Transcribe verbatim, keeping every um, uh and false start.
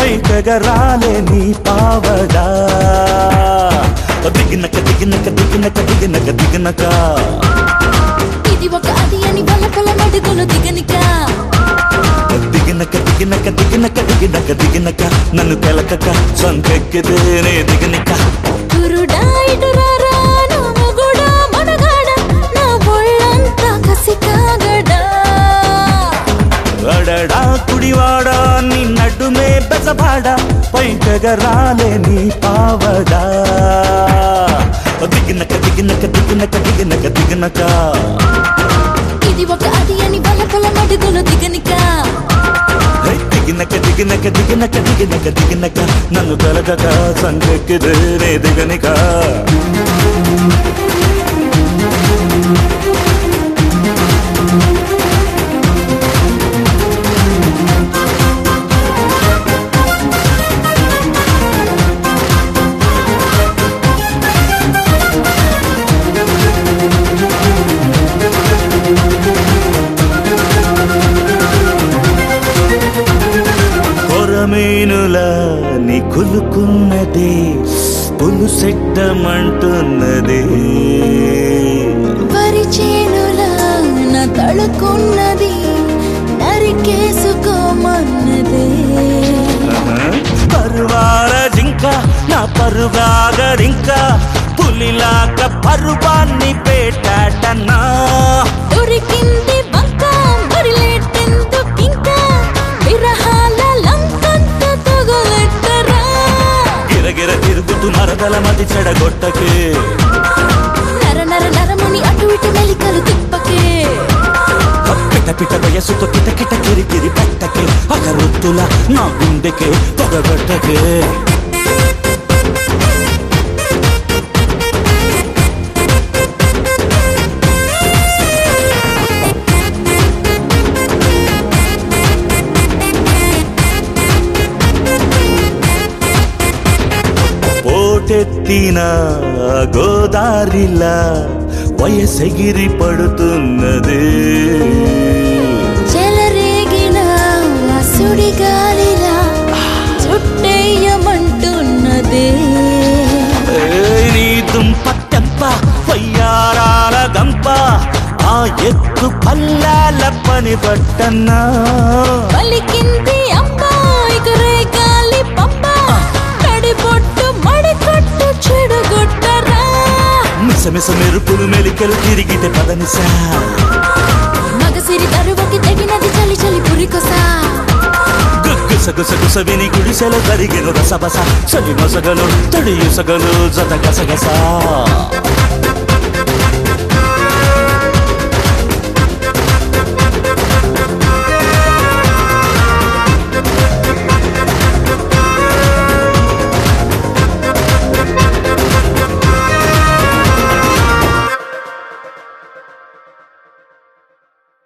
పైకెగరాలే నీ పావడా దిగినక దిగినక దిగినక దిగినక దిగినక ఇది ఒక అది అని వల్ల పొల మడుగులు దిగనిక దిగినక దిగినక దిగినక దిగినక దిగినక నన్ను తెలకక సంకెక్కితేనే దిగనిక గురుడా ఇటురారా నా మొగుడా మనగాడ నా ఒళ్ళంతా కసి కాగడా అడడా కుడివాడా నీ నడుమే బెజబాడా పైకెగరాలే నీ పావడా దిగినక దిగినక దిగినక దిగినక దిగినక ఇది ఒక అది అని వల్ల పొల మడుగులు దిగనిక దిగినక దిగినక దిగినక దిగినక దిగినక నన్ను కలగక సంకెక్కితేనే దిగనిక మీనులా నీ కులుకున్నదే పులుసెట్టమంటున్నదే పరిచేనులా నా తడుకున్నది నరికేసుకోమన్నదే పరువాల జింక నా పరుగాగడింక పులిలాక పరువాన్ని పేటాటన్నా దొరికింది బంక మరిలేటెందుకింకా విరహాల లంకంత తగులెట్టరా గిరగిర తిరుగుతూ నరదల మది చెడగొట్టకే నర నర నరముని అటు ఇటు మెలికలు తిప్పకే పిట పిట వయసుతో కిట కిట కిరికిరి పట్టకే అగరొత్తుల నా గుండెకే పొగగొట్టకే పోటెత్తిన గోదారిలా వయసెగిరి పడుతున్నదే చెలరేగిన సుడిగాలిలా చుట్టేయమంటున్నదే నీ దుంప తెంప వయ్యారాల గంప ఆ ఎత్తు పల్లాల పని పట్టన్నా పలికింది అమ్మాయి గాలి పంప కడిపొట్టు మడికొట్టు చెడుగొట్టరా మిసమిస మెరుపులు మెలికలు తిరిగితే పదనిసా మగసిరి దరువుకి తెగినది చలి చలి పురికొసా గుసగుసగుస విని గుడిసెల కరిగెను రసబస చలి మొసగలు తడి ఇసగలు జత గసగస